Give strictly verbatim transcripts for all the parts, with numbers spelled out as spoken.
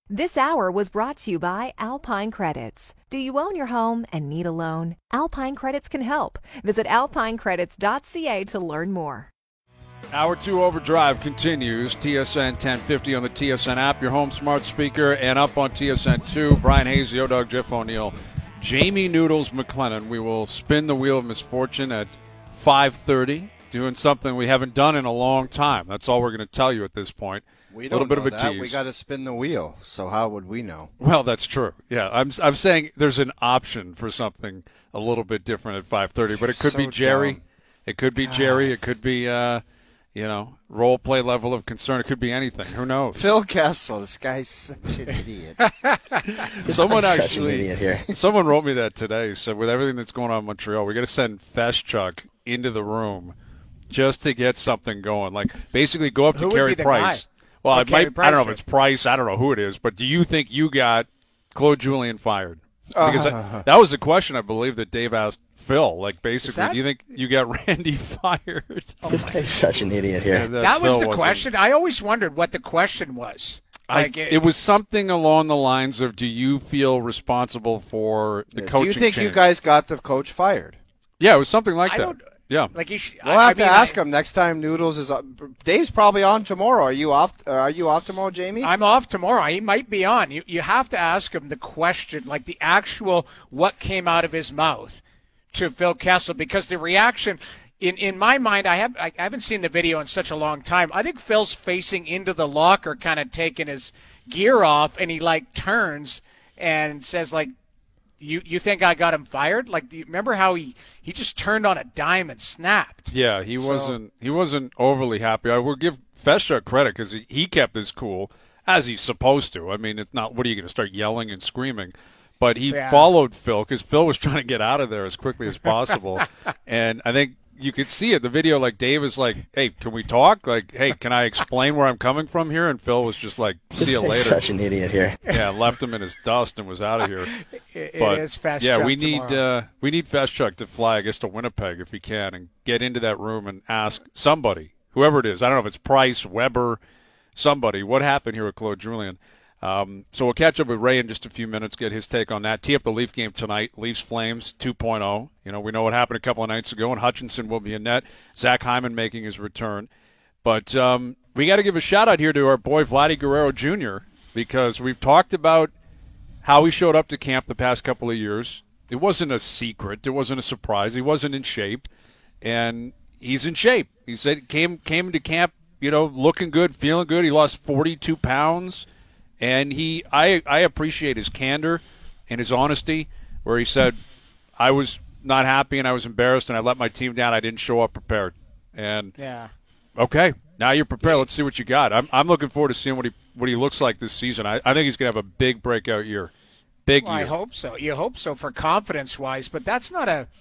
This hour was brought to you by Alpine Credits. Do you own your home and need a loan? Alpine Credits can help. Visit alpine credits dot c a to learn more. Hour two Overdrive continues. T S N ten fifty on the T S N app, your home smart speaker, and up on T S N two. Brian Hayes, the O-Dog, Jeff O'Neill, Jamie Noodles McLennan. We will spin the wheel of misfortune at five thirty, doing something we haven't done in a long time. That's all we're going to tell you at this point. We a little don't bit know of a that. tease. We got to spin the wheel, so how would we know? Well, that's true. Yeah, I'm I'm saying there's an option for something a little bit different at five thirty, but it could So be Jerry. dumb. It could be God. Jerry. It could be, uh, you know, role play level of concern. It could be anything. Who knows? Phil Kessel, this guy's such an idiot. Someone Such an actually, idiot here. someone wrote me that today. So with everything that's going on in Montreal, we got to send Feschuk into the room just to get something going. Like basically go up to Who would Carey be the Price. guy? Well, Oh, it Carey might. Price I don't know if then. it's Price. I don't know who it is. But do you think you got Claude Julien fired? Because that, that was the question I believe that Dave asked Phil. Like basically, that- do you think you got Randy fired? This guy's such an idiot here. And That was Phil the wasn't. question. I always wondered what the question was. I, Like, it, was something along the lines of, do you feel responsible for the Do coaching you think change? you guys got the coach fired? Yeah, it was something like I that. don't- Yeah. Like you should, We'll I, have I mean, to ask I, him next time Noodles is on. Dave's probably on tomorrow. Are you off? uh, Are you off tomorrow, Jamie? I'm off tomorrow. He might be on. You you have to ask him the question, like the actual what came out of his mouth to Phil Kessel, because the reaction in in my mind, I have I haven't seen the video in such a long time. I think Phil's facing into the locker, kind of taking his gear off, and he like turns and says like, You you think I got him fired? Like, do you remember how he, he just turned on a dime and snapped? Yeah, he So- wasn't he wasn't overly happy. I will give Feschuk credit because he, he kept his cool, as he's supposed to. I mean, it's not, what are you going to start yelling and screaming? But he Yeah. followed Phil because Phil was trying to get out of there as quickly as possible. And I think you could see it. The video, like, Dave is like, hey, can we talk? Like, hey, can I explain where I'm coming from here? And Phil was just like, see you This guy's later. such an idiot here. Yeah, left him in his dust and was out of here. It, But it is fast. yeah, we need uh, we need Feschuk to fly, I guess, to Winnipeg if he can, and get into that room and ask somebody, whoever it is. I don't know if it's Price, Weber, somebody, what happened here with Claude Julien. Um, so we'll catch up with Ray in just a few minutes, get his take on that. Tee up the Leaf game tonight, Leafs Flames two point oh. You know, we know what happened a couple of nights ago, and Hutchinson will be in net. Zach Hyman making his return. But um, we got to give a shout-out here to our boy Vladdy Guerrero Junior because we've talked about how he showed up to camp the past couple of years. It wasn't a secret. It wasn't a surprise. He wasn't in shape, and he's in shape. He said came came into camp, you know, looking good, feeling good. He lost forty-two pounds, and he I I appreciate his candor and his honesty, where he said, I was not happy and I was embarrassed and I let my team down. I didn't show up prepared. And Yeah. okay, now you're prepared. Let's see what you got. I'm I'm looking forward to seeing what he what he looks like this season. I, I think he's going to have a big breakout year. Big Well, year. I hope so. You hope so for confidence-wise, but that's not a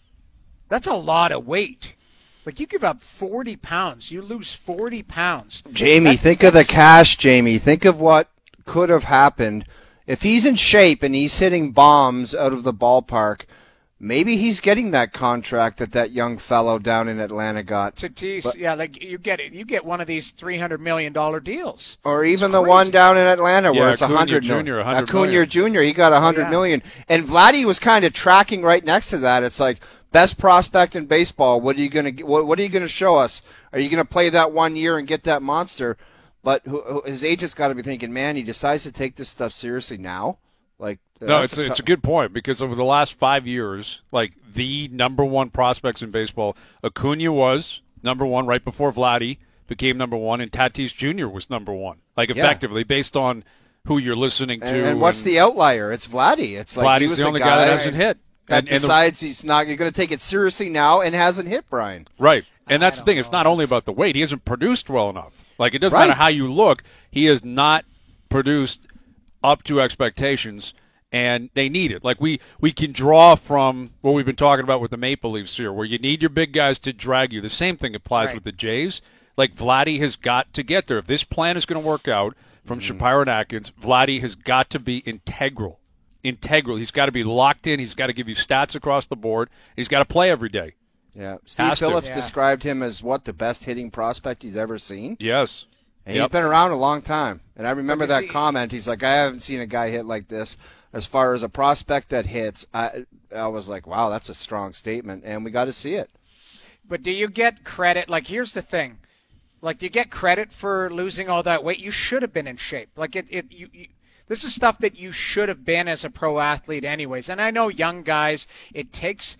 – that's a lot of weight. Like, you give up forty pounds. You lose forty pounds. Jamie, That- think of the that's- cash, Jamie. Think of what could have happened. If he's in shape and he's hitting bombs out of the ballpark, maybe he's getting that contract that that young fellow down in Atlanta got. Tatis, But- yeah, like you get it. You get one of these three hundred million dollars deals. Or even It's the crazy. one down in Atlanta where Yeah, it's a Acuna hundred Junior, million. one hundred Acuna million. Junior, he got a hundred yeah. million. And Vladdy was kind of tracking right next to that. It's like best prospect in baseball. What are you gonna what, what are you gonna show us? Are you gonna play that one year and get that monster? But who, who, his agent's got to be thinking, man, he decides to take this stuff seriously now. Like No, that's it's a, tou- it's a good point because over the last five years, like the number one prospects in baseball, Acuna was number one right before Vladdy became number one, and Tatis Junior was number one. Like Yeah. effectively, based on who you're listening to. And, and what's and the outlier? It's Vladdy. It's like he Vladdy's was the only guy, that hasn't hit. that And- and the- decides he's not going to take it seriously now and hasn't hit Brian. Right. And that's I the thing. don't It's know. not only about the weight. He hasn't produced well enough. Like, it doesn't Right. matter how you look. He has not produced up to expectations, and they need it. Like, we, we can draw from what we've been talking about with the Maple Leafs here, where you need your big guys to drag you. The same thing applies Right. with the Jays. Like, Vladdy has got to get there. If this plan is going to work out from Shapiro and Atkins, Vladdy has got to be integral. Integral. He's got to be locked in. He's got to give you stats across the board. He's got to play every day. Yeah, Steve Has to. Phillips Yeah. described him as what, the best hitting prospect he's ever seen. Yes. And Yep. he's been around a long time. And I remember But you that see- comment. He's like, I haven't seen a guy hit like this. As far as a prospect that hits, I, I was like, wow, that's a strong statement. And we got to see it. But do you get credit? Like, here's the thing. Like, do you get credit for losing all that weight? You should have been in shape. Like, it, it you, you this is stuff that you should have been as a pro athlete anyways. And I know young guys, it takes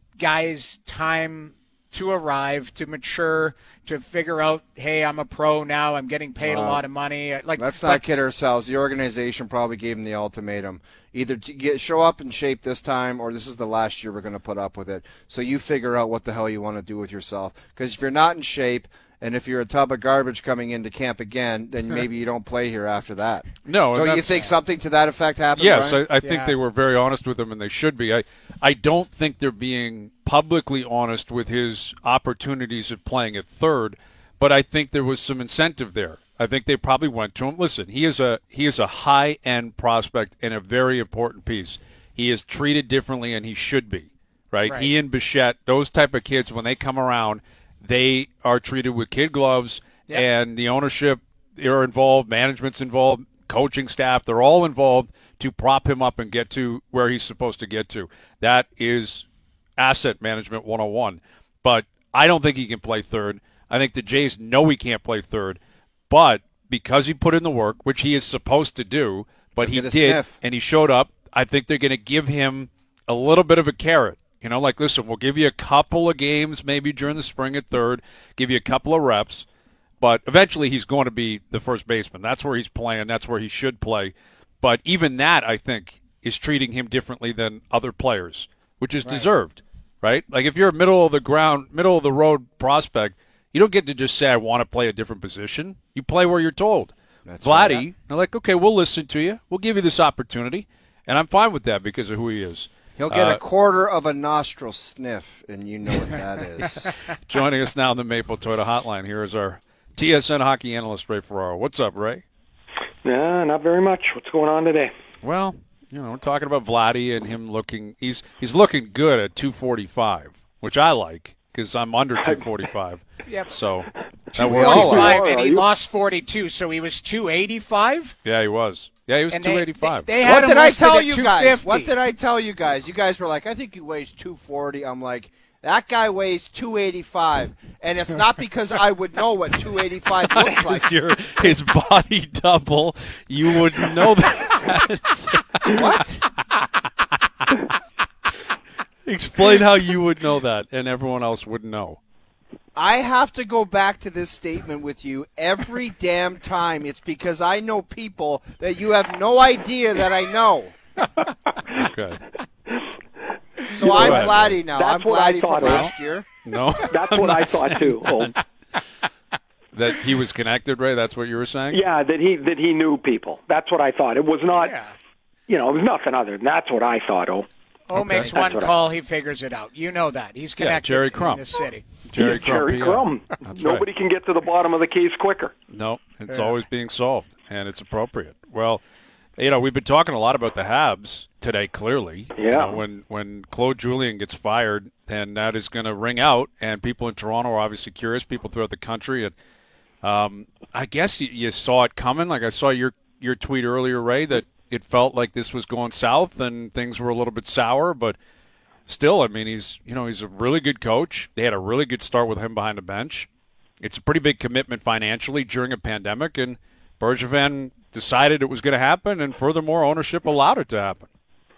guys time to arrive, to mature, to figure out, hey, I'm a pro now, I'm getting paid Wow. a lot of money. Like, Let's but- not kid ourselves. The organization probably gave him the ultimatum. Either to get, show up in shape this time, or this is the last year we're going to put up with it. So you figure out what the hell you want to do with yourself. Because if you're not in shape, and if you're a tub of garbage coming into camp again, then maybe you don't play here after that. No, and Don't you that's- think something to that effect happened? Yes, Brian? I, I think Yeah. they were very honest with him, and they should be. I, I don't think they're being publicly honest with his opportunities at playing at third, but I think there was some incentive there. I think they probably went to him. Listen, he is a he is a high end prospect and a very important piece. He is treated differently, and he should be. Right? Right. He and Bichette, those type of kids, when they come around, they are treated with kid gloves, Yep. and the ownership are involved, management's involved, coaching staff, they're all involved to prop him up and get to where he's supposed to get to. That is asset management one oh one. But I don't think he can play third. I think the Jays know he can't play third. But because he put in the work, which he is supposed to do, but he Get a did, sniff. and he showed up, I think they're going to give him a little bit of a carrot. You know, like, listen, we'll give you a couple of games maybe during the spring at third, give you a couple of reps, but eventually he's going to be the first baseman. That's where he's playing. That's where he should play. But even that, I think, is treating him differently than other players, which is deserved, right? Like, if you're a middle of the ground, middle of the road prospect, you don't get to just say, I want to play a different position. You play where you're told. That's Vladdy, right. they're like, okay, we'll listen to you. We'll give you this opportunity. And I'm fine with that because of who he is. He'll get Uh, a quarter of a nostril sniff, and you know what that is. Joining us now on the Maple Toyota Hotline, here is our T S N hockey analyst, Ray Ferraro. What's up, Ray? No, not very much. What's going on today? Well, you know, we're talking about Vladdy and him looking – he's he's looking good at two forty-five, which I like because I'm under two forty-five. Yep. So that We works. all are. Five, and Are he you- lost forty-two, so he was two eighty-five. Yeah, he was. Yeah, he was And two they- eighty-five. They, they had What him did I listed tell at you two guys? fifty. What did I tell you guys? You guys were like, I think he weighs two forty. I'm like, that guy weighs two eighty-five. And it's not because I would know what two eighty-five looks like. It's your, his body double. You wouldn't know that. What? Explain how you would know that and everyone else would know. I have to go back to this statement with you every damn time. It's because I know people that you have no idea that I know. Okay. So I'm ahead. Vladdy now. That's I'm what I Vladdy thought, from Al. last year. No. That's I'm what I not thought saying too. Oh, That he was connected, Ray? That's what you were saying? yeah, that he that he knew people. That's what I thought. It was not, Yeah. you know, it was nothing other than that's what I thought. Oh, Oh, makes That's one what I- call, he figures it out. You know that. He's connected Jerry in Crump. this city. Jerry He's Crump. Jerry P R. Crum. That's Nobody right. can get to the bottom of the case quicker. No, it's Yeah. always being solved, and it's appropriate. Well, you know, we've been talking a lot about the Habs today, clearly. You Yeah. know, when, when Claude Julien gets fired, then that is going to ring out, and people in Toronto are obviously curious, people throughout the country. And um, I guess you, you saw it coming. Like I saw your, your tweet earlier, Ray, that it felt like this was going south and things were a little bit sour, but still, I mean, he's you know he's a really good coach. They had a really good start with him behind the bench. It's a pretty big commitment financially during a pandemic, and Bergevin decided it was going to happen, and furthermore, ownership allowed it to happen.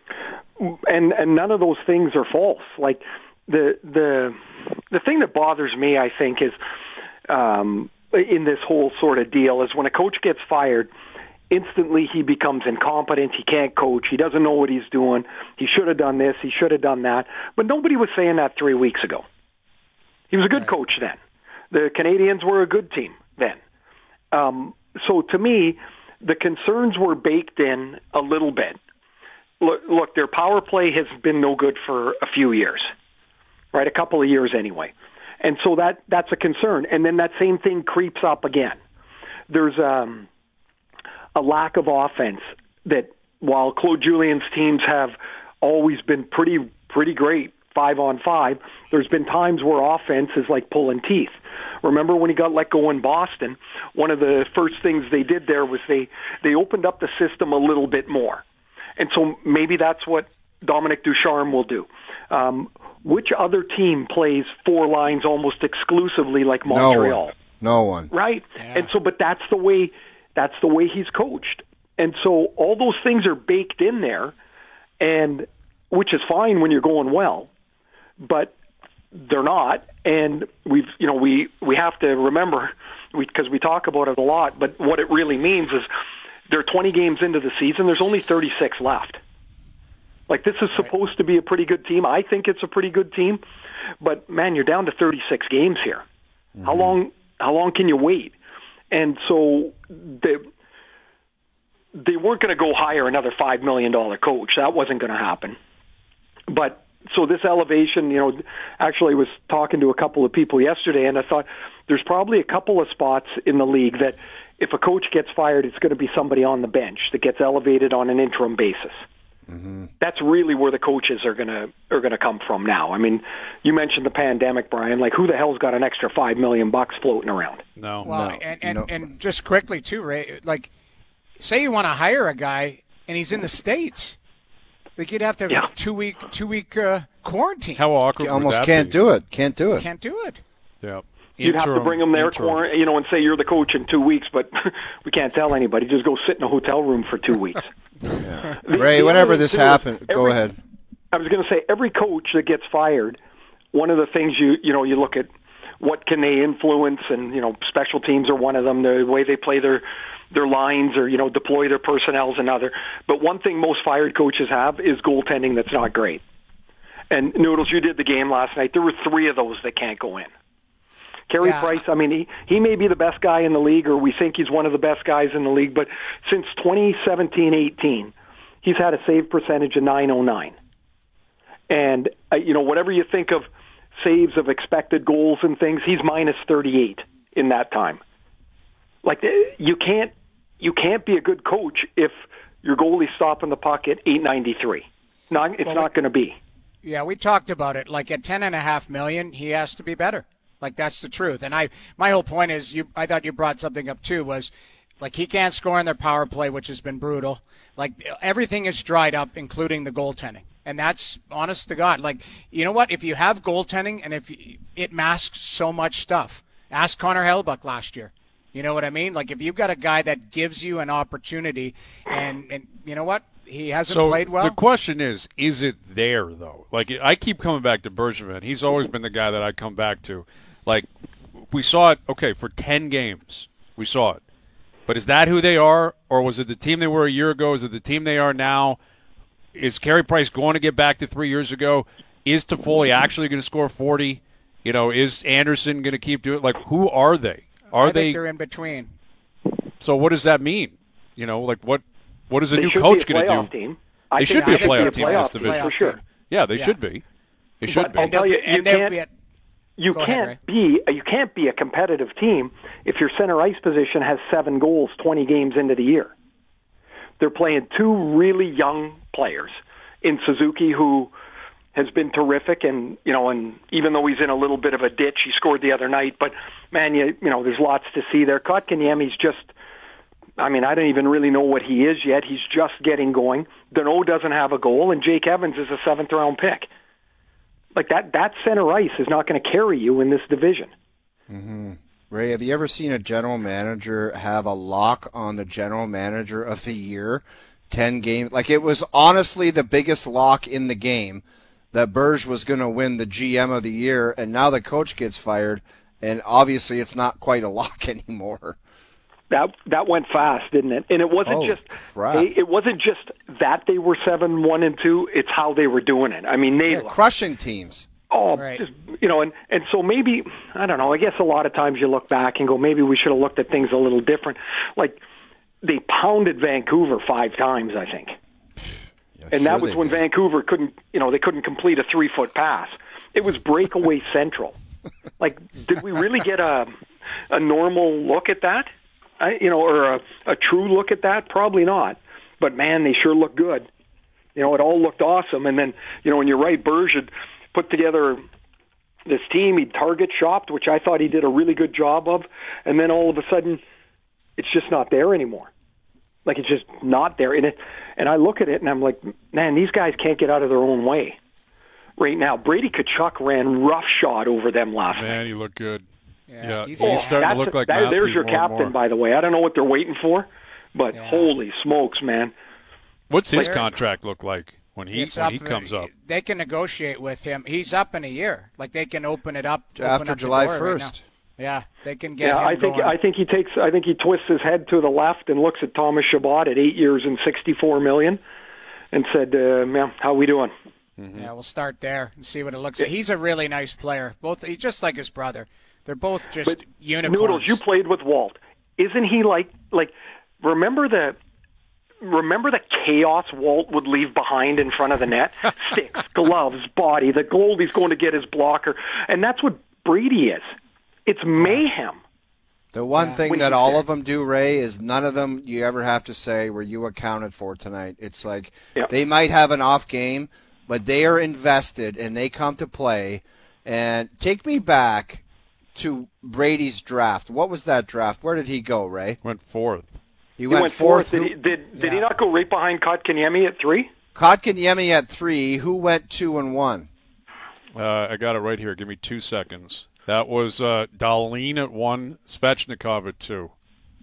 and and none of those things are false. Like the the the thing that bothers me, I think, is um, in this whole sort of deal is when a coach gets fired, instantly he becomes incompetent. He can't coach. He doesn't know what he's doing. He should have done this. He should have done that. But nobody was saying that three weeks ago. He was a good coach then. The Canadians were a good team then. Um, so to me, the concerns were baked in a little bit. Look, look, their power play has been no good for a few years, right? A couple of years anyway. And so that that's a concern. And then that same thing creeps up again. There's um, a lack of offense that while Claude Julien's teams have always been pretty pretty great five on five, there's been times where offense is like pulling teeth. Remember when he got let go in Boston, one of the first things they did there was they, they opened up the system a little bit more. And so maybe that's what Dominic Ducharme will do. Um, which other team plays four lines almost exclusively like Montreal? No one. No one. Right? Yeah. And so, but that's the way, that's the way he's coached. And so all those things are baked in there, and which is fine when you're going well, but they're not. And we've, you know, we, we have to remember, because we, we talk about it a lot, but what it really means is they're twenty games into the season. There's only thirty-six left. Like, this is supposed to be a pretty good team. I think it's a pretty good team, but man, you're down to thirty-six games here. Mm-hmm. How long, how long can you wait? And so they, they weren't going to go hire another five million dollars coach. That wasn't going to happen. But so this elevation, you know, actually I was talking to a couple of people yesterday, and I thought there's probably a couple of spots in the league that if a coach gets fired, it's going to be somebody on the bench that gets elevated on an interim basis. Mm-hmm. That's really where the coaches are going to are going to come from now. I mean, you mentioned the pandemic, Brian. Like, who the hell's got an extra five million bucks floating around? No, well, no, and and, no. and just quickly too, Ray. Like, say you want to hire a guy and he's in the States, like you'd have to have yeah. a two week two week uh, quarantine. How awkward? You would almost that can't be? do it. Can't do it. Can't do it. Yeah. You'd Interim, have to bring them there, interim. quarant- you know, and say you're the coach in two weeks, but we can't tell anybody. Just go sit in a hotel room for two weeks. Yeah. The, Ray, the whenever other this thing is happens, go every- ahead. I was going to say, every coach that gets fired, one of the things you you know you look at, what can they influence, and you know special teams are one of them. The way they play their their lines, or you know deploy their personnel is another. But one thing most fired coaches have is goaltending that's not great. And Noodles, you did the game last night. There were three of those that can't go in. Carey Yeah. Price, I mean, he, he may be the best guy in the league, or we think he's one of the best guys in the league, but since twenty seventeen eighteen, he's had a save percentage of nine oh nine. And, uh, you know, whatever you think of saves of expected goals and things, he's minus thirty-eight in that time. Like, you can't, you can't be a good coach if your goalie's stopping the puck at eight ninety-three. Not, it's Well, not going to be. Yeah, we talked about it. Like at ten and a half million, he has to be better. Like, that's the truth. And I, my whole point is, you. I thought you brought something up too. Was like he can't score in their power play, which has been brutal. Like everything is dried up, including the goaltending. And that's honest to God. Like, you know what? If you have goaltending, and if you, it masks so much stuff. Ask Connor Hellebuyck last year. You know what I mean? Like, if you've got a guy that gives you an opportunity, and and you know what? He hasn't so played well. The question is, is it there, though? Like, I keep coming back to Bergevin. He's always been the guy that I come back to. Like, we saw it, okay, for ten games. We saw it. But is that who they are, or was it the team they were a year ago? Is it the team they are now? Is Carey Price going to get back to three years ago? Is Toffoli actually going to score forty? You know, is Anderson going to keep doing it? Like, who are they? Are I they? think they're in between. So what does that mean? You know, like what? What is a They new should coach be a going to playoff do? team. I They think should be a they playoff team in this playoff team, division. for sure. Yeah, they Yeah. should be. They should But be. I'll tell you, and you they'll can't. be at, You Go ahead, can't be you can't be a competitive team if your center ice position has seven goals twenty games into the year. They're playing two really young players in Suzuki, who has been terrific, and you know, and even though he's in a little bit of a ditch, he scored the other night. But man, you you know, there's lots to see there. Kotkaniemi's just. I mean, I don't even really know what he is yet. He's just getting going. Deneau doesn't have a goal, and Jake Evans is a seventh round pick. Like that, that center ice is not going to carry you in this division. Mm-hmm. Ray, have you ever seen a general manager have a lock on the general manager of the year? Ten games, like it was honestly the biggest lock in the game that Berge was going to win the G M of the year, and now the coach gets fired, and obviously it's not quite a lock anymore. That that went fast, didn't it? And it wasn't Oh, just crap. it, it wasn't just that they were seven one and two. It's how they were doing it. I mean, they Yeah, crushing teams. oh, Right. just, you know, and and so maybe I don't know. I guess a lot of times you look back and go, maybe we should have looked at things a little different. Like they pounded Vancouver five times, I think, Yeah, and sure that was they when did. Vancouver couldn't, you know, they couldn't complete a three foot pass. It was breakaway central. Like, did we really get a a normal look at that? I, you know, or a, a true look at that? Probably not. But man, they sure look good. You know, it all looked awesome. And then, you know, and you're right, Berge had put together this team. He target shopped, which I thought he did a really good job of, and then all of a sudden, it's just not there anymore. Like, it's just not there. And, it, and I look at it, and I'm like, man, these guys can't get out of their own way right now. Brady Tkachuk ran roughshod over them last night. Man, he looked good. Yeah, Yeah, he's- he's, Oh, starting to look a- like that- Matthew There's your more and captain, more. by the way. I don't know what they're waiting for, but Yeah. holy smokes, man. What's his Like- contract look like when he It's when up, he comes up? They can negotiate with him. He's up in a year. Like, they can open it up open After up the July door right now. first. Yeah, they can get Yeah, him I think going. I think he takes. I think he twists his head to the left and looks at Thomas Chabot at eight years and sixty-four million, and said, uh, "Man, how we doing?" Yeah, we'll start there and see what it looks like. He's a really nice player. Both, he's just like his brother. They're both just But unicorns. Noodles, you played with Walt. Isn't he like like? Remember the remember the chaos Walt would leave behind in front of the net? Sticks, gloves, body. The goalie's going to get his blocker, and that's what Brady is. It's mayhem. The one thing When that he's all there. of them do, Ray, is none of them you ever have to say were you accounted for tonight. It's like Yeah. they might have an off game, but they are invested and they come to play. And take me back to Brady's draft. What was that draft? Where did he go, Ray? Went fourth. He, He went, went fourth. Who- Did he, did, did he Yeah. not go right behind Kotkaniemi at three? Kotkaniemi at three. Who went two and one? Uh, I got it right here. Give me two seconds. That was uh, Dahlin at one, Svechnikov at two,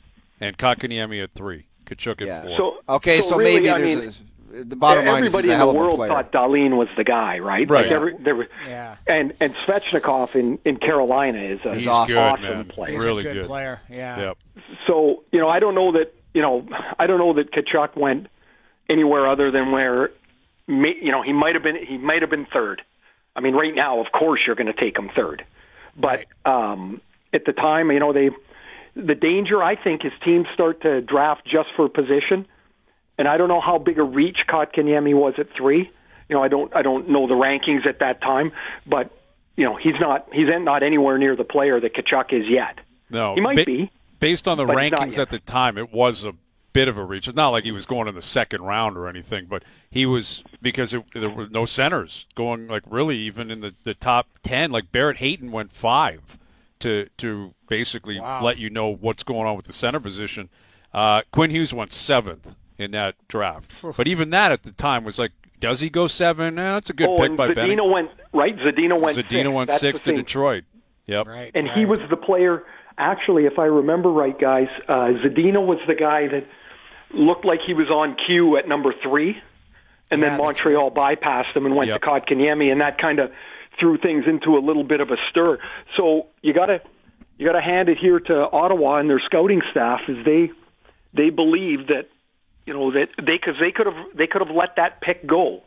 and Kotkaniemi at three. Kachuk at Yeah. four. So Okay, so, really, maybe I there's mean, a, the bottom line is everybody he's a in hell the of a world player. thought Dahlin was the guy, right? Right. Like every, there were, Yeah. and and Svechnikov in, in Carolina is a He's awesome. awesome Good, man. player. He's really a good, good. player. Yeah. Yep. So you know, I don't know that you know, I don't know that Tkachuk went anywhere other than where, may, you know, he might have been. He might have been third. I mean, right now, of course, you're going to take him third, but um, at the time, you know, they the danger I think is teams start to draft just for position, and I don't know how big a reach Kotkaniemi was at three. You know, I don't I don't know the rankings at that time, but you know, he's not he's not anywhere near the player that Tkachuk is yet. No, He might ba- be. Based on the but he's not rankings yet. at the time, it was a bit of a reach. It's not like he was going in the second round or anything, but he was because it, there were no centers going like really even in the, the top ten. Like Barrett Hayton went five to to basically Wow. let you know what's going on with the center position. Uh, Quinn Hughes went seventh in that draft, but even that at the time was like, does he go seven? Eh, that's a good oh, pick and by Benny. Zadina went right. Zadina went. Zadina six. went That's six the to thing. Detroit. Yep. Right. And right. he was the player. Actually, if I remember right, guys, uh, Zadina was the guy that looked like he was on cue at number three, and Yeah, then that's Montreal bypassed him and went Yep. to Kotkaniemi, and that kind of threw things into a little bit of a stir. So you got to you got to hand it here to Ottawa and their scouting staff, as they they believe that you know that they because they could have they could have let that pick go,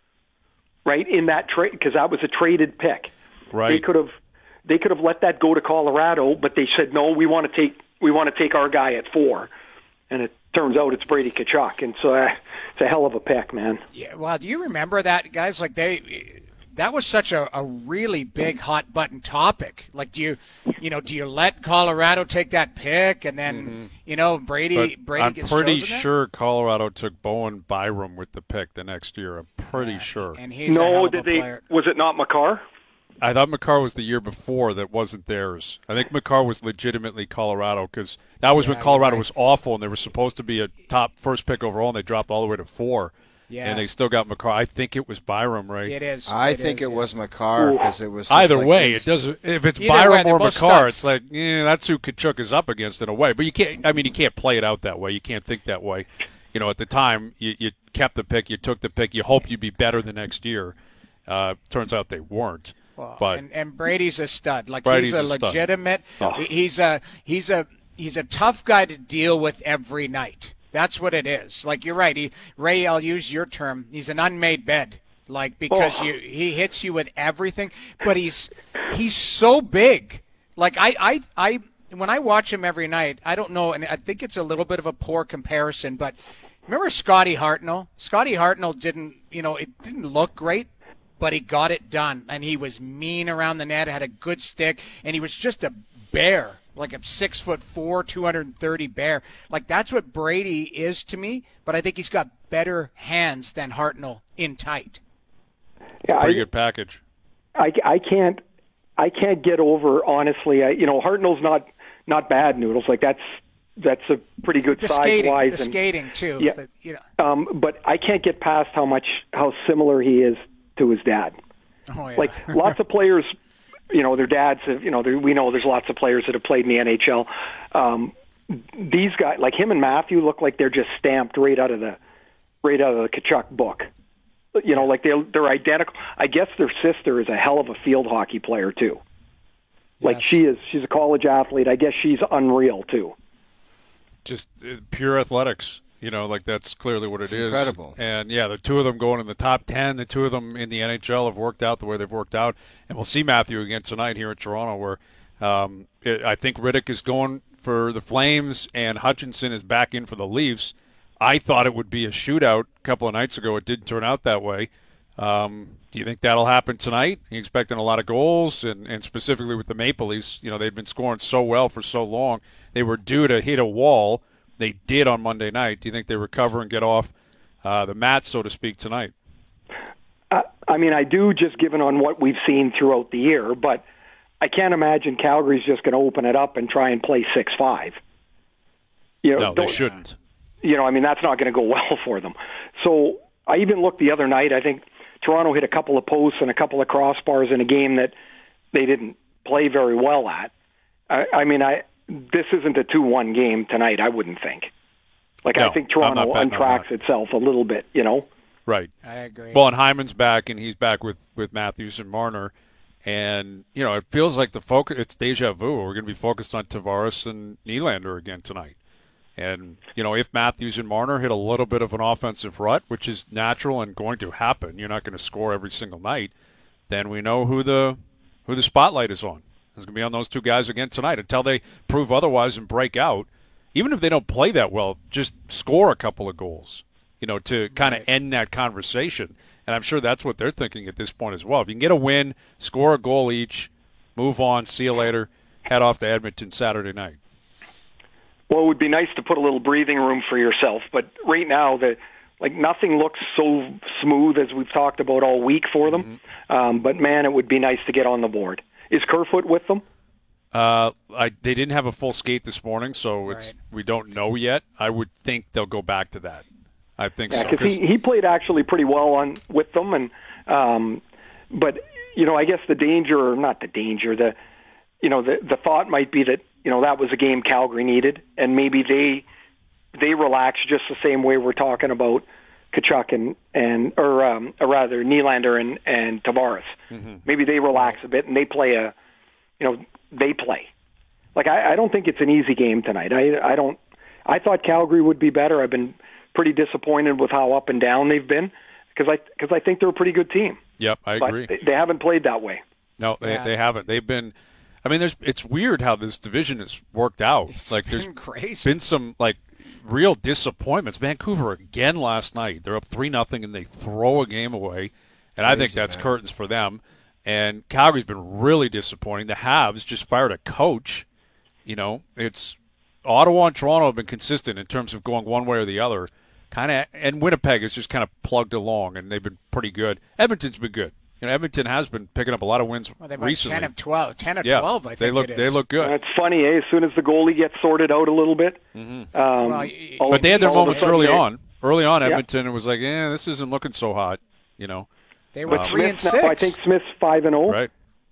right, in that trade, because that was a traded pick. Right. They could have they could have let that go to Colorado, but they said no. We want to take we want to take our guy at four, and it turns out it's Brady Tkachuk, and so uh, it's a hell of a pick, man. Yeah, well, do you remember that, guys? Like they, that was such a, a really big hot button topic. Like, do you, you know, do you let Colorado take that pick, and then you know Brady, But Brady I'm gets pretty chosen there? sure Colorado took Bowen Byram with the pick the next year. I'm pretty sure. And he's a hell No, of a did they? player. Was it not Makar? I thought McCarr was the year before that wasn't theirs. I think McCarr was legitimately Colorado because that was Yeah, when Colorado you're right. was awful and they were supposed to be a top first pick overall and they dropped all the way to four. Yeah. And they still got McCarr. I think it was Byram, right? It is. I it think is, it yeah. was Makar because it was just Either like way, this- it doesn't. If it's Either way, Byram they're or both McCarr, studs. it's like yeah, that's who Kachuk is up against in a way. But you can't. I mean, you can't play it out that way. You can't think that way. You know, at the time, you, you kept the pick, you took the pick, you hoped you'd be better the next year. Uh, turns out they weren't. Well, but and, and Brady's a stud. Like Brady's he's a, a stud. legitimate. Oh. He's a he's a he's a tough guy to deal with every night. That's what it is. Like you're right. He, Ray, I'll use your term. He's an unmade bed. Like because Oh. you he hits you with everything. But he's he's so big. Like I I I when I watch him every night, I don't know, and I think it's a little bit of a poor comparison, but remember Scotty Hartnell? Scotty Hartnell didn't, you know, it didn't look great, but he got it done, and he was mean around the net, had a good stick, and he was just a bear, like a six foot four, two hundred thirty bear. Like that's what Brady is to me, but I think he's got better hands than Hartnell in tight. Yeah, pretty I, good package. I, I can't I can't get over, honestly. I, you know, Hartnell's not not bad, Noodles. Like that's that's a pretty good the size skating, wise. The and, skating too. Yeah. But, you know. Um, but I can't get past how much how similar he is to his dad. Oh, yeah. Like lots of players, you know, their dads have. You know, we know there's lots of players that have played in the N H L. Um, these guys, like him and Matthew, look like they're just stamped right out of the right out of the Tkachuk book. You know, like they're they're identical. I guess their sister is a hell of a field hockey player too. Like Yes. she is, she's a college athlete. I guess she's unreal too. Just uh, pure athletics. You know, like that's clearly what it It's is. incredible. And yeah, the two of them going in the top ten. The two of them in the N H L have worked out the way they've worked out, and we'll see Matthew again tonight here in Toronto, where um, it, I think Riddick is going for the Flames and Hutchinson is back in for the Leafs. I thought it would be a shootout a couple of nights ago. It didn't turn out that way. Um, do you think that'll happen tonight? Are you expecting a lot of goals? And, and specifically with the Maple Leafs, you know, they've been scoring so well for so long. They were due to hit a wall. They did on Monday night. Do you think they recover and get off uh, the mat, so to speak, tonight? Uh, I mean, I do, just given on what we've seen throughout the year, but I can't imagine Calgary's just going to open it up and try and play six five. You know, No, they don't- shouldn't. You know, I mean, that's not going to go well for them. So I even looked the other night. I think Toronto hit a couple of posts and a couple of crossbars in a game that they didn't play very well at. I, I mean, I this isn't a two one game tonight, I wouldn't think. Like, No, I think I'm not Toronto betting on untracks that. itself a little bit, you know? Right. I agree. Well, and Hyman's back, and he's back with, with Matthews and Marner. And, you know, it feels like the focus, it's deja vu. We're going to be focused on Tavares and Nylander again tonight. And, you know, if Matthews and Marner hit a little bit of an offensive rut, which is natural and going to happen, you're not going to score every single night, then we know who the who the spotlight is on. It's going to be on those two guys again tonight until they prove otherwise and break out. Even if they don't play that well, just score a couple of goals, you know, to kind of end that conversation. And I'm sure that's what they're thinking at this point as well. If you can get a win, score a goal each, move on, see you later, head off to Edmonton Saturday night. Well, it would be nice to put a little breathing room for yourself, but right now, the like nothing looks so smooth as we've talked about all week for them. Mm-hmm. Um, but man, it would be nice to get on the board. Is Kerfoot with them? Uh, I, they didn't have a full skate this morning, so it's Right. we don't know yet. I would think they'll go back to that. I think Yeah, so. because he, he played actually pretty well on with them, and um, but you know, I guess the danger, or not the danger, the you know, the the thought might be that you know that was a game Calgary needed, and maybe they they relax just the same way we're talking about Tkachuk and and or, um, or rather Nylander and and Tavares. Mm-hmm. Maybe they relax a bit and they play a you know they play. Like I, I don't think it's an easy game tonight. I I don't. I thought Calgary would be better. I've been pretty disappointed with how up and down they've been because I because I think they're a pretty good team. Yep, I But agree. they, they haven't played that way. No, they Yeah. they haven't. They've been. I mean, there's. It's weird how this division has worked out. It's like been there's crazy. been some like real disappointments. Vancouver again last night. They're up three nothing and they throw a game away, and I think that's man. curtains for them. And Calgary's been really disappointing. The Habs just fired a coach. You know, it's Ottawa and Toronto have been consistent in terms of going one way or the other. Kind of, and Winnipeg has just kind of plugged along, and they've been pretty good. Edmonton's been good. You know, Edmonton has been picking up a lot of wins Well, they went recently. ten of twelve, ten of yeah, twelve. I think they look it they is. look good. And it's funny, eh? As soon as the goalie gets sorted out a little bit, Mm-hmm. um, Well, y- all But of- they had their all of a moments sudden early they- on. Early on, Yeah. Edmonton, it was like, eh, this isn't looking so hot. You know, They were But three and Smith six. now, I think Smith's five and zero. right?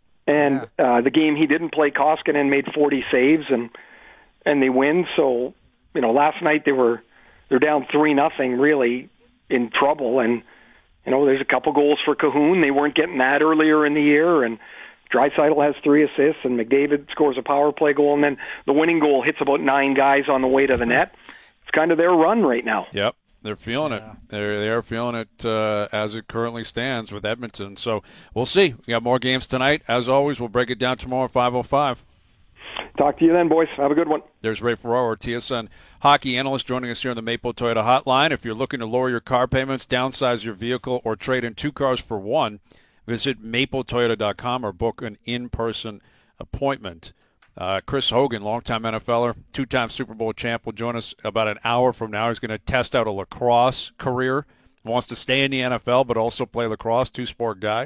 And uh, the game he didn't play, Koskinen made forty saves, and and they win. So you know, last night they were they're down three nothing, really in trouble. And you know, there's a couple goals for Cahoon. They weren't getting that earlier in the year, and Draisaitl has three assists, and McDavid scores a power play goal, and then the winning goal hits about nine guys on the way to the net. It's kind of their run right now. Yep, they're feeling it. They're they are feeling it uh, as it currently stands with Edmonton. So we'll see. We got more games tonight. As always, we'll break it down tomorrow at five oh five. Talk to you then, boys. Have a good one. There's Ray Ferraro, our T S N hockey analyst, joining us here on the Maple Toyota Hotline. If you're looking to lower your car payments, downsize your vehicle, or trade in two cars for one, visit maple toyota dot com or book an in-person appointment. Uh, Chris Hogan, longtime NFLer, two-time Super Bowl champ, will join us about an hour from now. He's going to test out a lacrosse career. Wants to stay in the N F L but also play lacrosse, two-sport guy.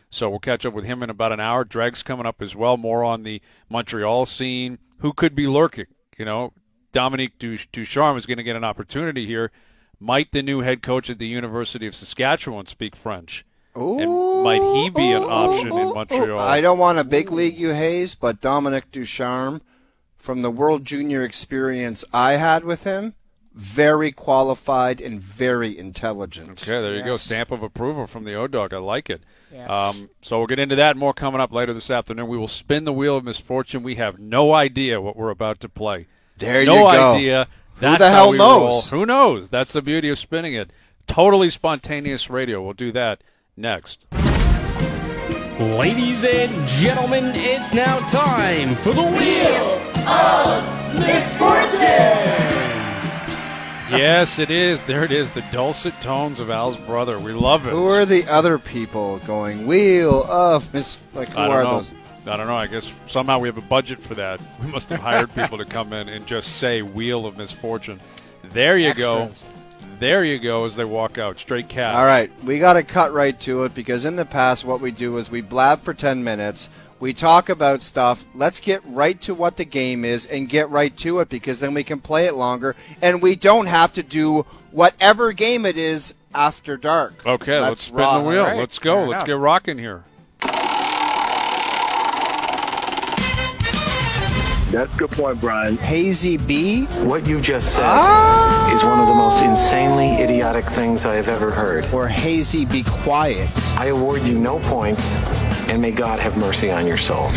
So we'll catch up with him in about an hour. Dreg's coming up as well, more on the Montreal scene. Who could be lurking? You know, Dominique Ducharme is going to get an opportunity here. Might the new head coach at the University of Saskatchewan speak French? Ooh, and might he be an option ooh, in Montreal? Ooh. I don't want to big league you, Hayes, but Dominique Ducharme, from the World Junior experience I had with him, very qualified and very intelligent. Okay, there you yes. go. Stamp of approval from the O-Dog. I like it. Yes. Um, so we'll get into that and more coming up later this afternoon. We will spin the wheel of misfortune. We have no idea what we're about to play. There no you go. No idea. That's Who the how hell we knows? roll. Who knows? That's the beauty of spinning it. Totally spontaneous radio. We'll do that next. Ladies and gentlemen, it's now time for the Wheel of Misfortune. Yes, it is. There it is, the dulcet tones of Al's brother. We love it. Who are the other people going, Wheel of Miss, like, who I don't are know. those? I don't know. I guess somehow we have a budget for that. We must have hired people to come in and just say Wheel of Misfortune. There you Extras. go. There you go as they walk out. Straight cash. All right, we got to cut right to it because in the past what we do is we blab for ten minutes. We talk about stuff. Let's get right to what the game is and get right to it because then we can play it longer and we don't have to do whatever game it is after dark. Okay, let's, let's spin rock. the wheel. All right, Let's go. fair Let's enough. get rocking here. That's a good point, Brian. Hazy B? What you just said Ah! is one of the most insanely idiotic things I have ever heard. Or Hazy Be Quiet? I award you no points, and may God have mercy on your soul.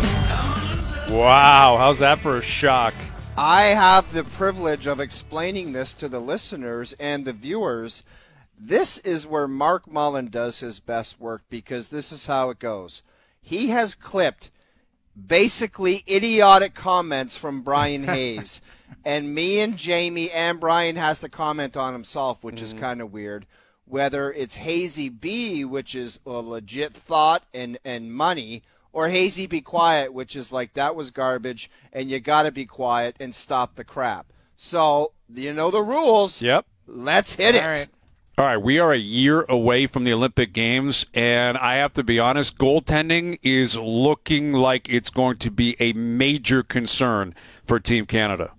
Wow, how's that for a shock? I have the privilege of explaining this to the listeners and the viewers. This is where Mark Mullen does his best work because this is how it goes. He has clipped basically idiotic comments from Brian Hayes, and me and Jamie and Brian has to comment on himself, which mm-hmm. is kind of weird. Whether it's Hazy B, which is a legit thought and, and money, or Hazy Be Quiet, which is like, that was garbage, and you got to be quiet and stop the crap. So, you know the rules. Yep. Let's hit All it. right. All right, we are a year away from the Olympic Games, and I have to be honest, goaltending is looking like it's going to be a major concern for Team Canada.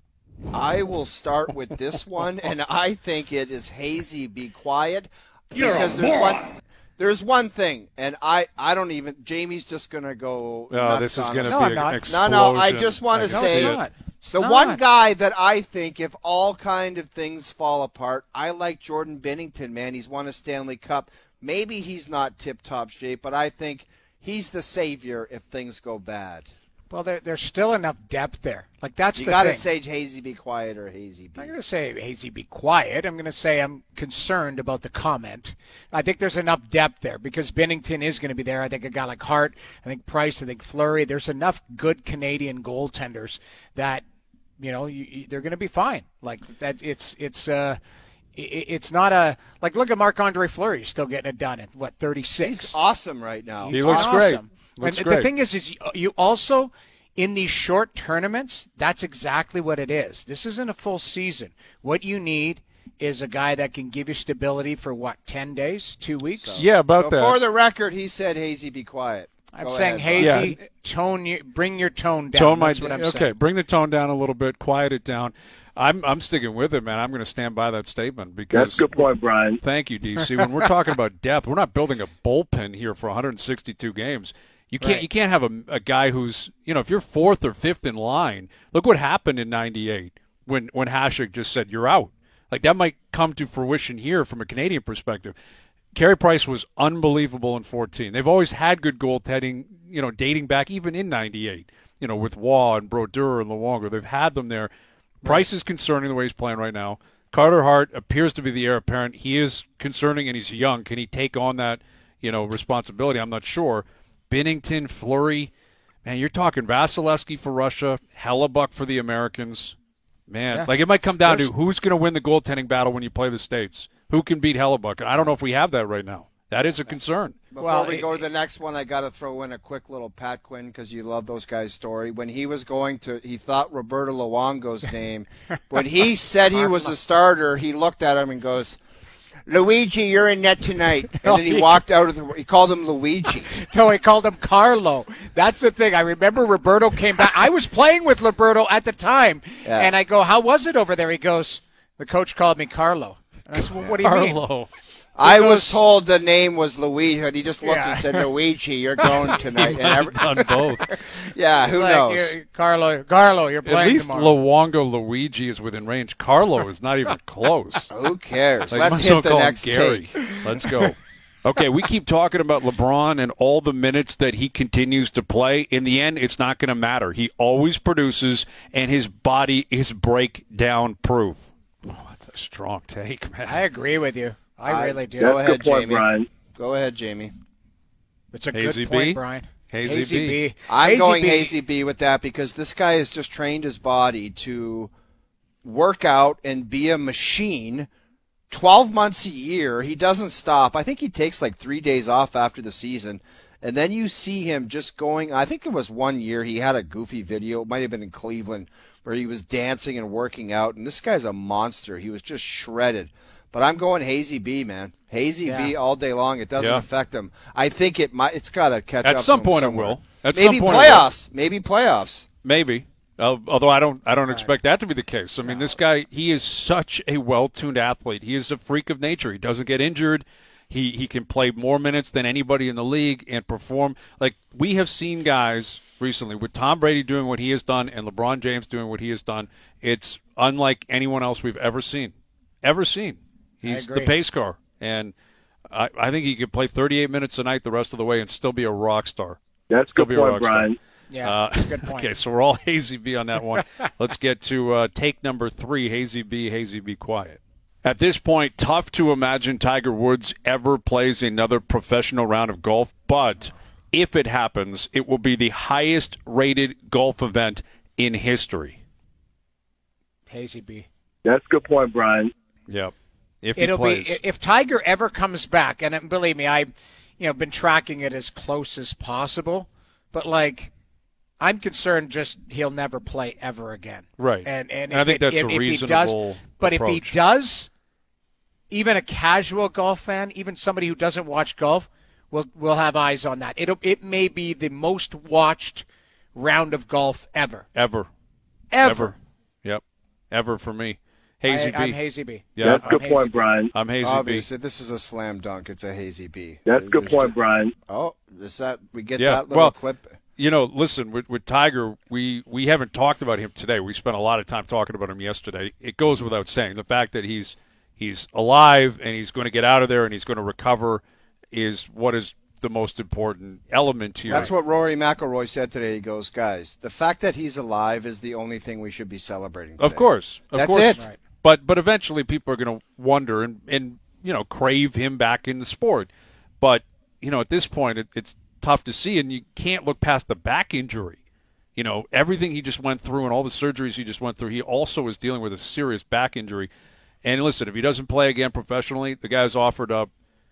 I will start with this one, and I think it is Hazy Be Quiet. You're because a there's moron. one there's one thing, and I, I don't even Jamie's just gonna go Oh, nuts this is on going us. to No, be I'm an not. explosion. No, no, I just wanna I can say- see No, it. it's not. The It's one not. guy that I think, if all kind of things fall apart, I like Jordan Binnington, man. He's won a Stanley Cup. Maybe he's not tip-top shape, but I think he's the savior if things go bad. Well, there, there's still enough depth there. Like, that's You the got to thing. say Hazy Be Quiet or Hazy Be. I'm not going to say Hazy Be Quiet. I'm going to say I'm concerned about the comment. I think there's enough depth there because Binnington is going to be there. I think a guy like Hart, I think Price, I think Fleury. There's enough good Canadian goaltenders that, you know, you, you, they're going to be fine. Like, that, it's it's uh, it, it's not a like. Look at Marc-Andre Fleury. He's still getting it done at what thirty-six. He's awesome right now. He looks great. Awesome. Looks and great. the thing is, is you- you also in these short tournaments, that's exactly what it is. This isn't a full season. What you need is a guy that can give you stability for what, ten days, two weeks. Yeah, about So that. for the record, he said Hazy Be Quiet. I'm Go saying ahead, Bob. Hazy, tone you, bring your tone down. Tone That's my, what I'm okay, saying. bring the tone down a little bit, quiet it down. I'm I'm sticking with it, man. I'm going to stand by that statement because. That's a good point, Brian. Thank you, D C. When we're talking about depth, we're not building a bullpen here for one hundred sixty-two games. You can't Right. you can't have a, a guy who's, you know, if you're fourth or fifth in line. Look what happened in ninety-eight when when Hasek just said you're out. Like, that might come to fruition here from a Canadian perspective. Carey Price was unbelievable in fourteen. They've always had good goaltending, you know, dating back even in ninety-eight, you know, with Waugh and Brodeur and Luongo. They've had them there. Price is concerning the way he's playing right now. Carter Hart appears to be the heir apparent. He is concerning, and he's young. Can he take on that, you know, responsibility? I'm not sure. Binnington, Fleury, man, you're talking Vasilevsky for Russia, Hellebuck for the Americans. Man, Yeah. like, it might come down There's- to who's going to win the goaltending battle when you play the States. Who can beat Hellebuck? I don't know if we have that right now. That is a concern. Before Well, we it- go to the next one, I got to throw in a quick little Pat Quinn because you love those guys' story. When he was going to, he thought Roberto Luongo's name. When he said he was a starter, he looked at him and goes, Luigi, you're in net tonight. And Oh, then he yeah. walked out of the – he called him Luigi. No, he called him Carlo. That's the thing. I remember Roberto came back. I was playing with Roberto at the time, Yeah. and I go, how was it over there? He goes, the coach called me Carlo. And I said, well, what do you mean? Carlo. I Because- was told the name was Luigi, and he just looked Yeah. and said, Luigi, you're going tonight. And I've every, done both. yeah, who Like, knows? you're- Carlo, Carlo, you're At playing least tomorrow. Luongo Luigi is within range. Carlo is not even close. Who cares? Like, Let's might as well hit the call him next Gary. take. Let's go. Okay, we keep talking about LeBron and all the minutes that he continues to play. In the end, it's not going to matter. He always produces, and his body is breakdown proof. Oh, that's a strong take, man. I agree with you. I, I- really do. Go ahead, good point, Jamie. Brian. Go ahead, Jamie. It's a Hazy good point, B? Brian. Hazy B. B. I'm Hazy going B. Hazy B with that because this guy has just trained his body to work out and be a machine twelve months a year. He doesn't stop. I think he takes like three days off after the season. And then you see him just going. I think it was one year he had a goofy video. It might have been in Cleveland where he was dancing and working out. And this guy's a monster. He was just shredded. But I'm going Hazy B, man. Hazy Yeah. B all day long. It doesn't Yeah. affect him. I think it might. It's got to catch up. At some to him point it somewhere. will. At Maybe some point it will. playoffs. Maybe playoffs. Maybe. Uh, although I don't, I don't expect that to be the case. I mean, this guy, he is such a well-tuned athlete. He is a freak of nature. He doesn't get injured. He he can play more minutes than anybody in the league and perform. Like, we have seen guys recently with Tom Brady doing what he has done and LeBron James doing what he has done. It's unlike anyone else we've ever seen. Ever seen. He's the agree. pace car. And I, I think he could play thirty-eight minutes a night the rest of the way and still be a rock star. That's a Still good be a rock point, star. Brian. Yeah, Uh, that's a good point. Okay, so we're all Hazy B on that one. Let's get to uh, take number three, Hazy B, Hazy B quiet. At this point, tough to imagine Tiger Woods ever plays another professional round of golf, but if it happens, it will be the highest-rated golf event in history. Hazy B. That's a good point, Brian. Yep. If he It'll plays. be if Tiger ever comes back, and uh, believe me, I, you know, been tracking it as close as possible. But like, I'm concerned just he'll never play ever again. Right. And and, And I if think it- that's if, a if he reasonable does, But if approach. he does, even a casual golf fan, even somebody who doesn't watch golf, will will have eyes on that. It it may be the most watched round of golf ever. Ever. Ever. Ever. Yep. Ever for me. Hazy I, B. I'm Hazy B. Yeah, That's a I'm, good Hazy point, B. Brian. I'm Hazy Obviously, this is a slam dunk. It's a Hazy B. That's a good There's point, just- Brian. Oh, is that we get Yeah, that little well, clip? B. You know, listen, with, with Tiger, we, we haven't talked about him today. We spent a lot of time talking about him yesterday. It goes without saying. The fact that he's he's alive and he's going to get out of there and he's going to recover is what is the most important element here. That's what Rory McIlroy said today. He goes, guys, the fact that he's alive is the only thing we should be celebrating today. Of course. Of That's course. it. Right. But but eventually people are going to wonder and, and, you know, crave him back in the sport. But, you know, at this point, it, it's tough to see, and you can't look past the back injury. You know, everything he just went through and all the surgeries he just went through, he also is dealing with a serious back injury. And listen, if he doesn't play again professionally, the guy's offered up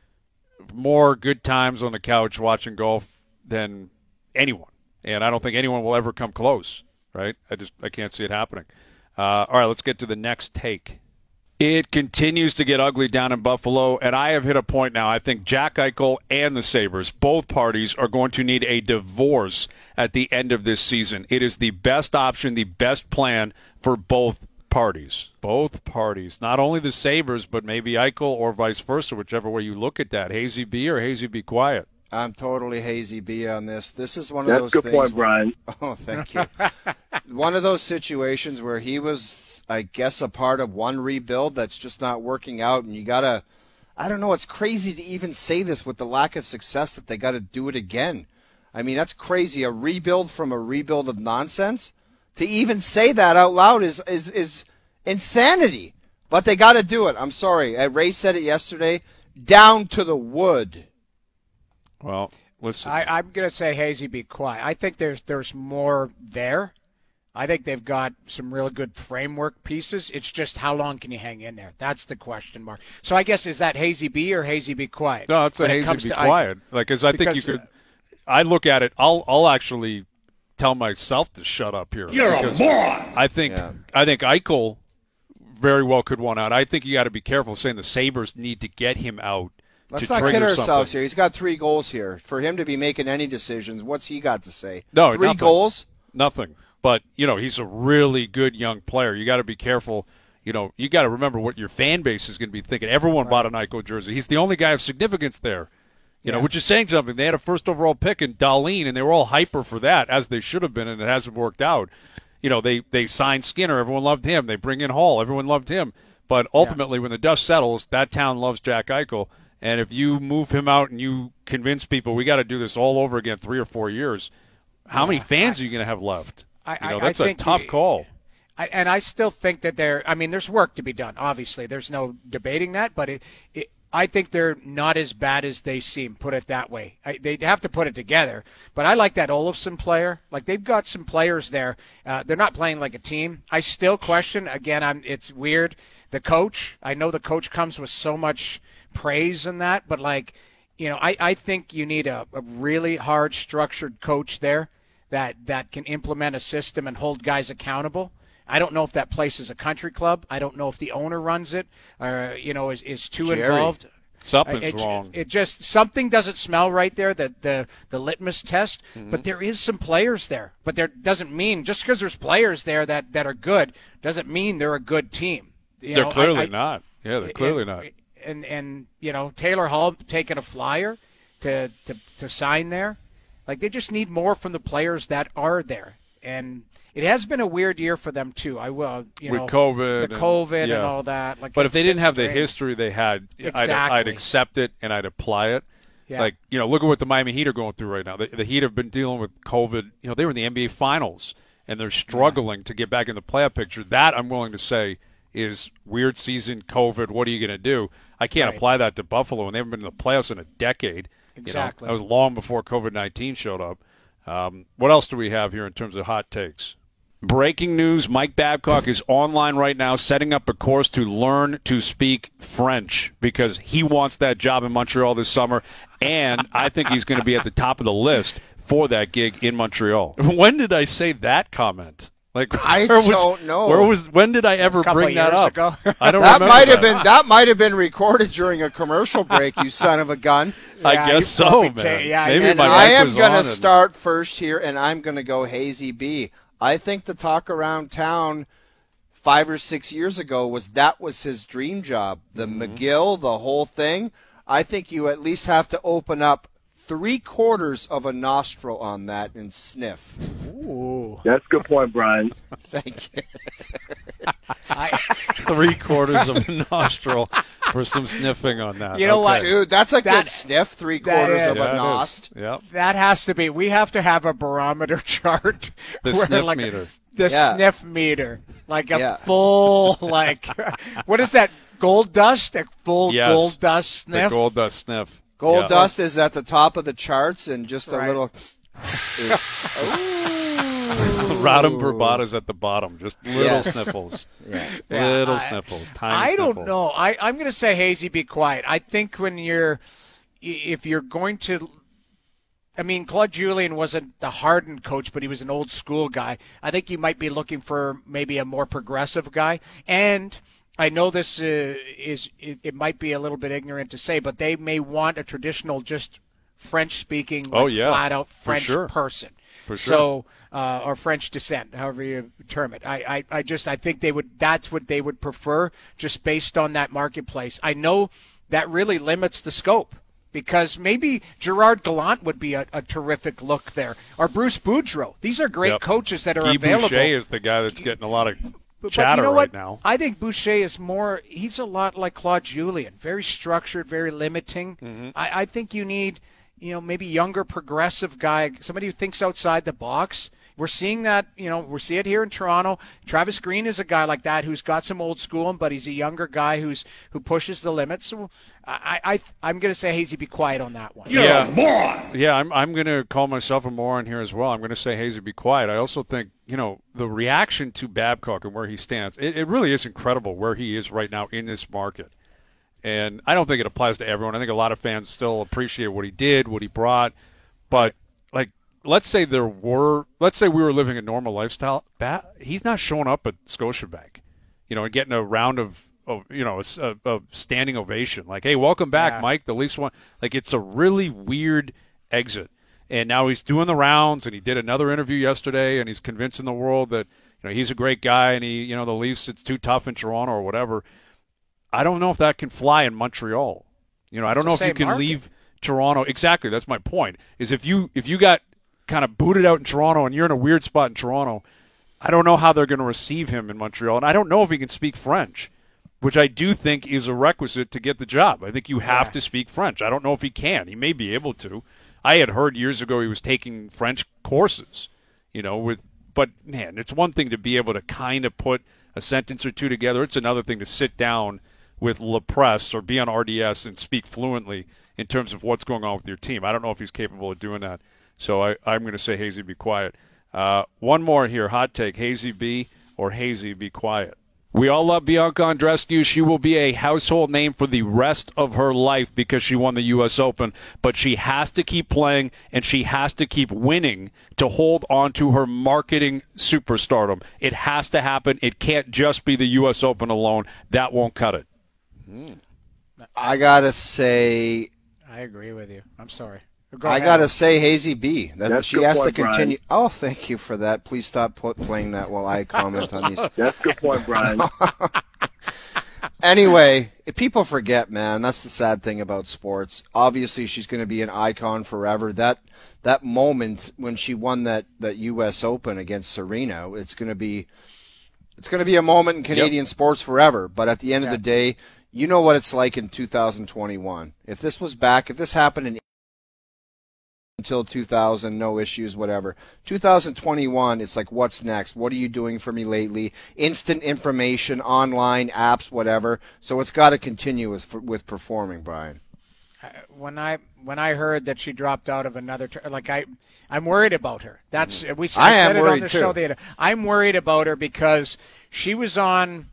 more good times on the couch watching golf than anyone. And I don't think anyone will ever come close, right? I just I can't see it happening. Uh, all right, let's get to the next take. It continues to get ugly down in Buffalo, and I have hit a point now. I think Jack Eichel and the Sabres, both parties, are going to need a divorce at the end of this season. It is the best option, the best plan for both parties. Both parties. Not only the Sabres, but maybe Eichel or vice versa, whichever way you look at that. Hazy B or Hazy B quiet? I'm totally Hazy B on this. This is one of That's those a good things. point, Brian. Oh, thank you. One of those situations where he was, I guess, a part of one rebuild that's just not working out, and you gotta. I don't know. It's crazy to even say this with the lack of success that they got to do it again. I mean, that's crazy. A rebuild from a rebuild of nonsense. To even say that out loud is is is insanity. But they got to do it. I'm sorry. Uh, Ray said it yesterday. Down to the wood. Well, listen. I, I'm going to say Hazy be quiet. I think there's there's more there. I think they've got some real good framework pieces. It's just how long can you hang in there? That's the question mark. So I guess is that Hazy B or Hazy be quiet? No, it's a When it Hazy comes be to- quiet. Like, because I think you because, could. I look at it. I'll I'll actually tell myself to shut up here. You're a because moron. I think Yeah. I think Eichel very well could want out. I think you got to be careful saying the Sabres need to get him out. Let's to not trigger kid ourselves something. here. He's got three goals here. For him to be making any decisions, what's he got to say? No, three nothing. goals. Nothing. But you know, he's a really good young player. You got to be careful. You know, you got to remember what your fan base is going to be thinking. Everyone right. bought an Eichel jersey. He's the only guy of significance there. You yeah. know, which is saying something. They had a first overall pick in Dahlin, and they were all hyper for that, as they should have been, and it hasn't worked out. You know, they, they signed Skinner. Everyone loved him. They bring in Hall. Everyone loved him. But ultimately, yeah. when the dust settles, that town loves Jack Eichel. And if you move him out and you convince people we got to do this all over again three or four years, how yeah. many fans I, are you going to have left? I, you know, I, that's I a tough you, call. I, and I still think that there – I mean, there's work to be done, obviously. There's no debating that. But it, it, I think they're not as bad as they seem, put it that way. I, they have to put it together. But I like that Olofsson player. Like, they've got some players there. Uh, they're not playing like a team. I still question – again, I'm, it's weird. The coach, I know the coach comes with so much – praise in that, but like, you know, I, I think you need a, a really hard structured coach there that, that can implement a system and hold guys accountable. I don't know if that place is a country club. I don't know if the owner runs it or, you know, is, is too Jerry. involved. Something's it, wrong. It just, something doesn't smell right there, the, the, the litmus test, mm-hmm. but there is some players there. But there doesn't mean, just because there's players there that, that are good, doesn't mean they're a good team. You they're know, clearly I, I, not. Yeah, they're clearly it, not. It, And, and you know, Taylor Hall taking a flyer to, to, to sign there. Like, they just need more from the players that are there. And it has been a weird year for them, too. I will, you With know. COVID. The COVID and, yeah. and all that. Like, but if they didn't have strange. the history they had, exactly. I'd, I'd accept it and I'd apply it. Yeah. Like, you know, look at what the Miami Heat are going through right now. The, the Heat have been dealing with COVID. You know, they were in the N B A Finals, and they're struggling yeah. to get back in the playoff picture. That, I'm willing to say, is weird season, COVID, what are you going to do? I can't right. apply that to Buffalo, and they haven't been in the playoffs in a decade. Exactly. You know, that was long before COVID nineteen showed up. Um, what else do we have here in terms of hot takes? Breaking news, Mike Babcock is online right now setting up a course to learn to speak French because he wants that job in Montreal this summer, and I think he's going to be at the top of the list for that gig in Montreal. When did I say that comment? Like, I was, don't know. Where was? When did I ever bring that up? Ago. I don't that remember. Might have that. been that might have been recorded during a commercial break. You son of a gun! I Yeah, guess you so, probably man. cha- yeah, Maybe And my I mic am was going on to and- start first here, and I'm going to go Hazy B. I think the talk around town five or six years ago was that was his dream job. The mm-hmm. McGill, the whole thing. I think you at least have to open up three quarters of a nostril on that and sniff. Ooh. That's a good point, Brian. Thank you. I, Three quarters of a nostril for some sniffing on that. You know okay. what? Dude, that's a That- good sniff, three that quarters is. of Yeah, a it is. nost. Yep. that has to be. We have to have a barometer chart. The where, sniff like, meter. The Yeah. sniff meter. Like a Yeah. full, like, what is that, gold dust? A full Yes. gold dust sniff? The gold dust sniff. Gold Yeah. dust is at the top of the charts, and just a Right. little. Rodham Barbata's at the bottom. Just little Yes. sniffles. Yeah. Yeah, little I- sniffles. Tiny I sniffle. don't know. I, I'm going to say, Hazy, be quiet. I think when you're, if you're going to, I mean, Claude Julien wasn't the hardened coach, but he was an old school guy. I think you might be looking for maybe a more progressive guy. And I know this uh, is, it, it might be a little bit ignorant to say, but they may want a traditional, just French-speaking, like, Oh, yeah. flat-out For French sure. person. For sure. So, uh, or French descent, however you term it. I, I, I just, I think they would, that's what they would prefer, just based on that marketplace. I know that really limits the scope, because maybe Gerard Gallant would be a, a terrific look there, or Bruce Boudreau. These are great Yep. coaches that are Guy available. Boucher is the guy that's getting a lot of But chatter you know right what? now. I think Boucher is more, he's a lot like Claude Julien, very structured, very limiting. Mm-hmm. I, I think you need, you know, maybe younger, progressive guy, somebody who thinks outside the box. We're seeing that, you know, we see it here in Toronto. Travis Green is a guy like that who's got some old school, but he's a younger guy who's who pushes the limits. So I, I, I'm going to say, Hazy, be quiet on that one. You're Yeah. a moron. Yeah, I'm I'm going to call myself a moron here as well. I'm going to say, Hazy, be quiet. I also think, you know, the reaction to Babcock and where he stands, it, it really is incredible where he is right now in this market. And I don't think it applies to everyone. I think a lot of fans still appreciate what he did, what he brought. But, like, let's say there were – let's say we were living a normal lifestyle. Ba- he's not showing up at Scotiabank. you know, and getting a round of, of you know, a, a standing ovation. Like, hey, welcome back, Yeah. Mike. The least one. Like, it's a really weird exit. And now he's doing the rounds, and he did another interview yesterday, and he's convincing the world that, you know, he's a great guy, and he, you know, the Leafs, it's too tough in Toronto or whatever. I don't know if that can fly in Montreal. You know, I don't It's know the if you same can market. leave Toronto. Exactly, that's my point. Is if you if you got kind of booted out in Toronto and you're in a weird spot in Toronto, I don't know how they're going to receive him in Montreal, and I don't know if he can speak French, which I do think is a requisite to get the job. I think you have Yeah. to speak French. I don't know if he can. He may be able to. I had heard years ago he was taking French courses, you know, with but man, it's one thing to be able to kind of put a sentence or two together. It's another thing to sit down with La Presse or be on R D S and speak fluently in terms of what's going on with your team. I don't know if he's capable of doing that. So I, I'm going to say, Hazy, be quiet. Uh, one more here, hot take, Hazy B or Hazy, be quiet. We all love Bianca Andreescu. She will be a household name for the rest of her life because she won the U S Open. But she has to keep playing, and she has to keep winning to hold on to her marketing superstardom. It has to happen. It can't just be the U S Open alone. That won't cut it. I gotta say, I agree with you. I'm sorry. Go I ahead. gotta say, Hazy B. That That's she good has point, to continue. Brian. Oh, thank you for that. Please stop pl- playing that while I comment on these. That's a good point, Brian. Anyway, if people forget, man, that's the sad thing about sports. Obviously, she's going to be an icon forever. That that moment when she won that, that U S Open against Serena, it's going to be it's going to be a moment in Canadian sports forever. But at the end of the day, you know what it's like in two thousand twenty-one. If this was back, if this happened in until two thousand, no issues, whatever. two thousand twenty-one, it's like, what's next? What are you doing for me lately? Instant information, online, apps, whatever. So it's got to continue with with performing, Brian. when I when I heard that she dropped out of another, tur- like I, I'm worried about her. That's we. I I am said it on worried the too. show. The other, I'm worried about her because she was on.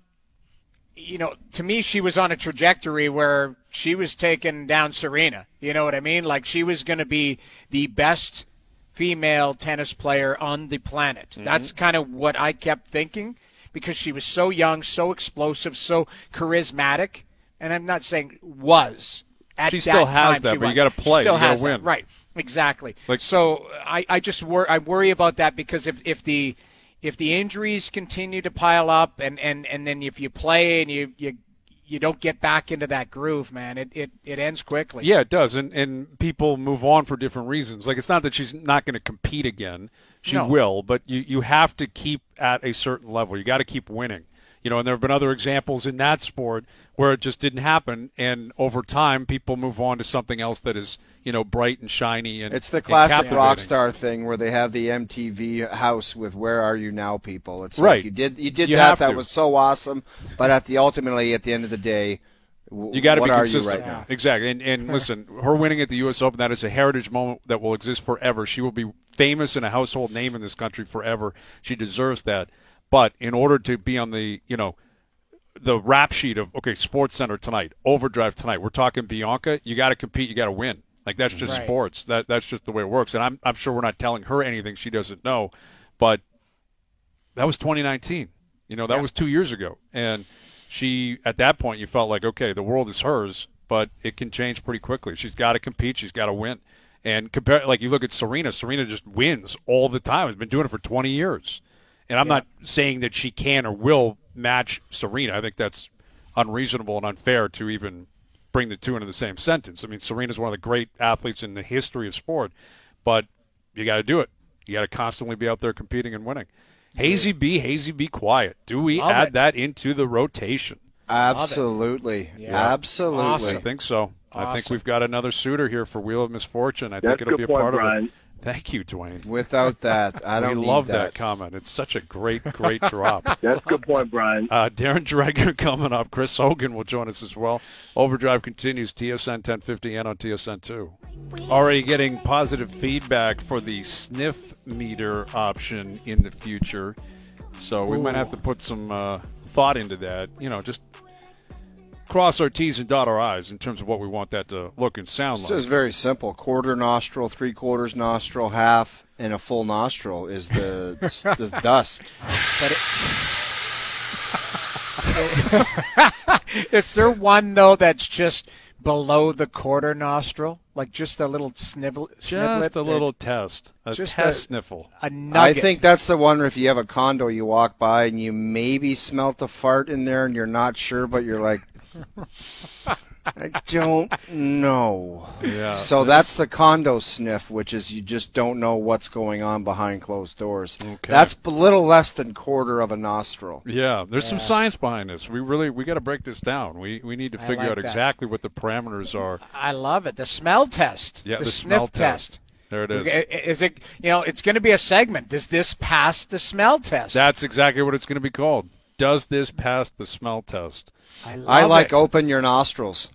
You know, to me, she was on a trajectory where she was taking down Serena. You know what I mean? Like she was going to be the best female tennis player on the planet. Mm-hmm. That's kind of what I kept thinking because she was so young, so explosive, so charismatic. And I'm not saying was. At She that still has time, that, she but you was. gotta play. She still You gotta has that. win. Right. Exactly. Like- so I, I just wor- I worry about that because if, if the if the injuries continue to pile up and, and, and then if you play and you, you you don't get back into that groove, man, it, it, it ends quickly. Yeah, it does, and and people move on for different reasons. Like it's not that she's not going to compete again; she No. will, but you you have to keep at a certain level. You got to keep winning, you know. And there have been other examples in that sport where it just didn't happen, and over time, people move on to something else that is, you know, bright and shiny. And It's the and classic captivating. rock star thing where they have the M T V house with "Where Are You Now" people. It's Right. like you did you did You that. have That to. was so awesome. But at the ultimately, at the end of the day, w- You got to what be are consistent. you right now? Exactly. And, and listen, her winning at the U S Open, that is a heritage moment that will exist forever. She will be famous and a household name in this country forever. She deserves that. But in order to be on the, you know, the rap sheet of, okay, Sports Center tonight, Overdrive tonight, we're talking Bianca, you got to compete, you got to win. Like, that's just Right. sports. That That's just the way it works. And I'm, I'm sure we're not telling her anything she doesn't know. But that was twenty nineteen. You know, that Yeah. was two years ago. And she, at that point, you felt like, okay, the world is hers, but it can change pretty quickly. She's got to compete. She's got to win. And compare, like you look at Serena, Serena just wins all the time. Has been doing it for twenty years. And I'm not saying that she can or will match Serena. I think that's unreasonable and unfair to even bring the two into the same sentence. I mean, Serena's one of the great athletes in the history of sport, but you got to do it. You got to constantly be out there competing and winning. Hazy B, Hazy B, quiet. Do we Love add it. that into the rotation? Absolutely, Yeah. absolutely. Awesome. I think so. I think Awesome. we've got another suitor here for Wheel of Misfortune. I That's think it'll a be a good point, part of Brian. it. Thank you, Dwayne. Without that, I don't we need love that. that comment. It's such a great, great drop. That's a good point, Brian. Uh, Darren Dreger coming up. Chris Hogan will join us as well. Overdrive continues, T S N ten fifty and on T S N two. Already getting positive feedback for the sniff meter option in the future. So we might have to put some uh, thought into that. You know, just cross our T's and dot our I's in terms of what we want that to look and sound So it's like. very simple. Quarter nostril, three quarters nostril, half, and a full nostril is the, the dust. But it, Is there one though that's just below the quarter nostril, like just a little snivel, Just a sniblet? little test, a Just test a- sniffle. A I nugget. think that's the one where if you have a condo, you walk by and you maybe smelt a fart in there and you're not sure, but you're like, I don't know. Yeah. So that's the condo sniff, which is you just don't know what's going on behind closed doors. Okay. That's a little less than quarter of a nostril. Yeah, there's some science behind this. We really we got to break this down. We we need to I figure like out that. exactly what the parameters are. I love it. The smell test. Yeah, the, the sniff smell test. There it is. I- Is it? You know, it's going to be a segment. Does this pass the smell test? That's exactly what it's going to be called. Does this pass the smell test? I, love I like it. open your nostrils.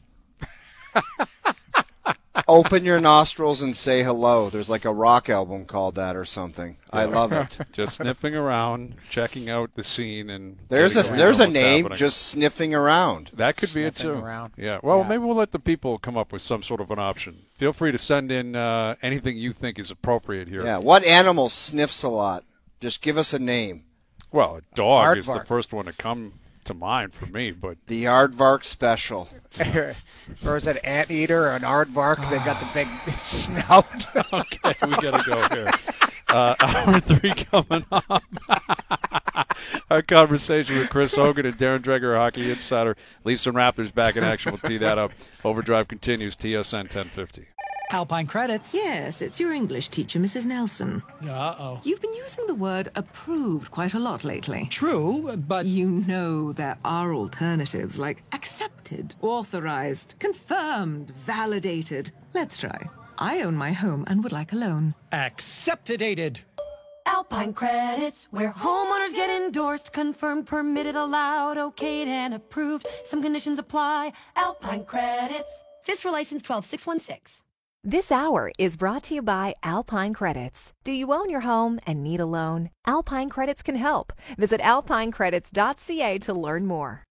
Open your nostrils and say hello. There's like a rock album called that or something. I love it. Just sniffing around, checking out the scene, and There's a getting there's a what's name, happening. just sniffing around. That could be it Sniffing too. around. Yeah. Well, Yeah. maybe we'll let the people come up with some sort of an option. Feel free to send in uh, anything you think is appropriate here. Yeah. What animal sniffs a lot? Just give us a name. Well, a dog is the Aardvark. first one to come to mind for me, but The Aardvark Special. Or is it anteater or an aardvark? They got the big snout. okay, we gotta go here. Uh, hour three coming up. Our conversation with Chris Hogan and Darren Dreger, Hockey Insider. Leafs and Raptors back in action. We'll tee that up. Overdrive continues. T S N ten fifty. Alpine Credits. Yes, it's your English teacher, Missus Nelson. Uh-oh. You've been using the word approved quite a lot lately. True, but... You know there are alternatives like accepted, authorized, confirmed, validated. Let's try. I own my home and would like a loan. Accepted-ated. Alpine Credits, where homeowners get endorsed, confirmed, permitted, allowed, okayed, and approved. Some conditions apply. Alpine Credits. FISRA license twelve six one six. This hour is brought to you by Alpine Credits. Do you own your home and need a loan? Alpine Credits can help. Visit alpine credits dot c a to learn more.